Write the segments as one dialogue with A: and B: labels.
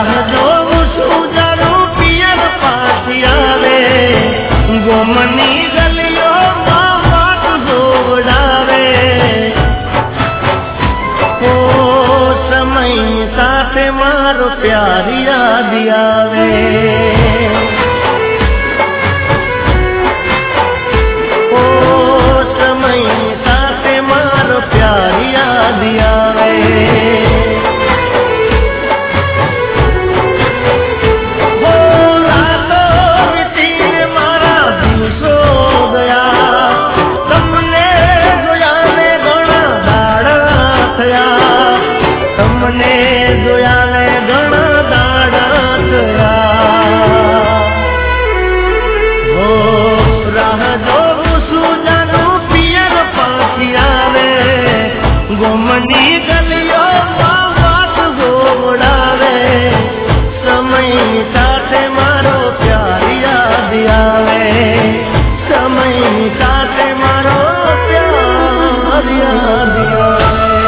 A: રાહ જોઉં છું જાનું પિયર પાછી આવે ગોમની ગલીઓમાં વાત જોવડાવે ઓ સમય સાથે મારો પ્યાર યાદ આવે ઓ સમય સાથે મારો પ્યાર યાદ આવે તમને જોયા ને ઘણા દાડા થયા હો રાહ જોઉં છું જાનું પિયર પાછી આવે ગોમની ગલીઓમાં વાત જોવડાવે સમય સાથે મારો પ્યાર યાદ આવે સમય સાથે મારો પ્યાર યાદ આવે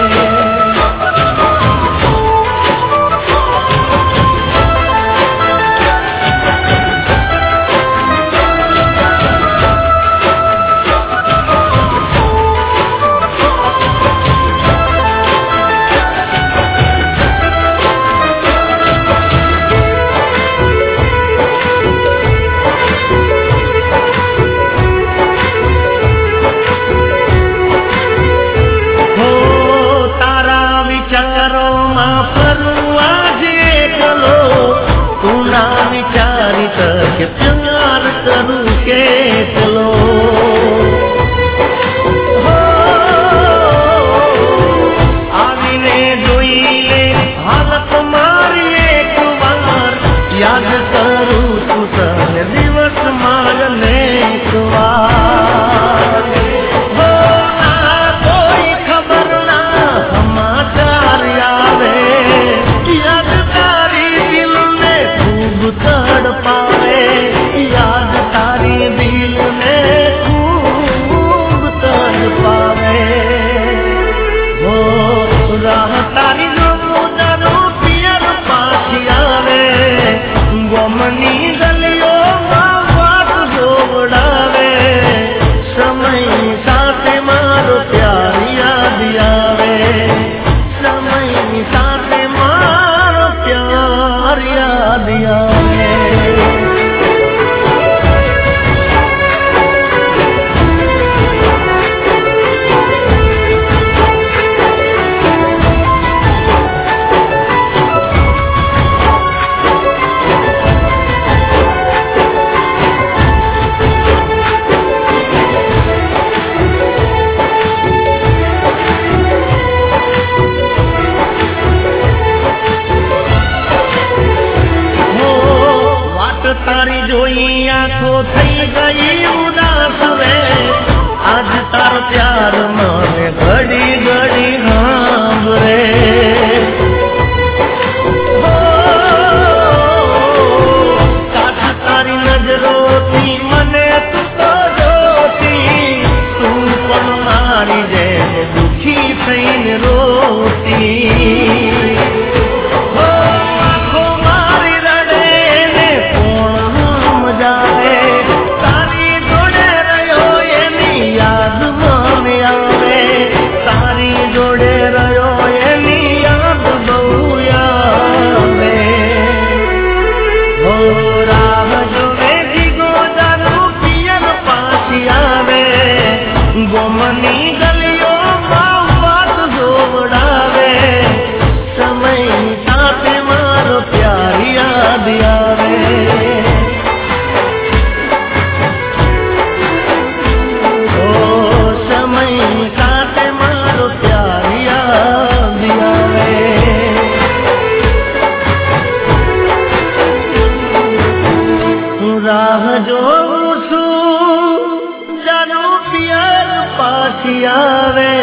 A: કે પ્યાર કરું કેટલો આવીને જોઈ લે હાલત મારી એક વાર યાદ કરું તું તને દિવસ મારને એક વાર કોઈ ખબર ના સમાચાર આવે યાદ તારી દિલને ખૂબ તડપાવે યાદ તારી દિલ ને ખૂબ તડપાવે હો રાહ તારી જોઉં પિયર પાછી આવે ગોમની ગલીઓમાં વાત જોવડાવે સમય સાથે મારો પ્યાર યાદ આવે સમય સાથે મારો પ્યાર યાદ આવે તારી જોઈ આંખો થઈ ગઈ ઉદાસ રે આજ તારો પ્યાર મને ઘડી ઘડી સાંભળે કાઢ તારી નજરોથી મને તું તો જોતી તું પણ મારી જેમ દુખી થઈને રોતી ગોમની ગલીઓમાં વાત જોવડાવે સમય સાથે મારો પ્યાર યાદ આવે ઓ સમય સાથે મારો પ્યાર યાદ આવે રાહ જોઉં છું જાનું પિયર પાછી આવે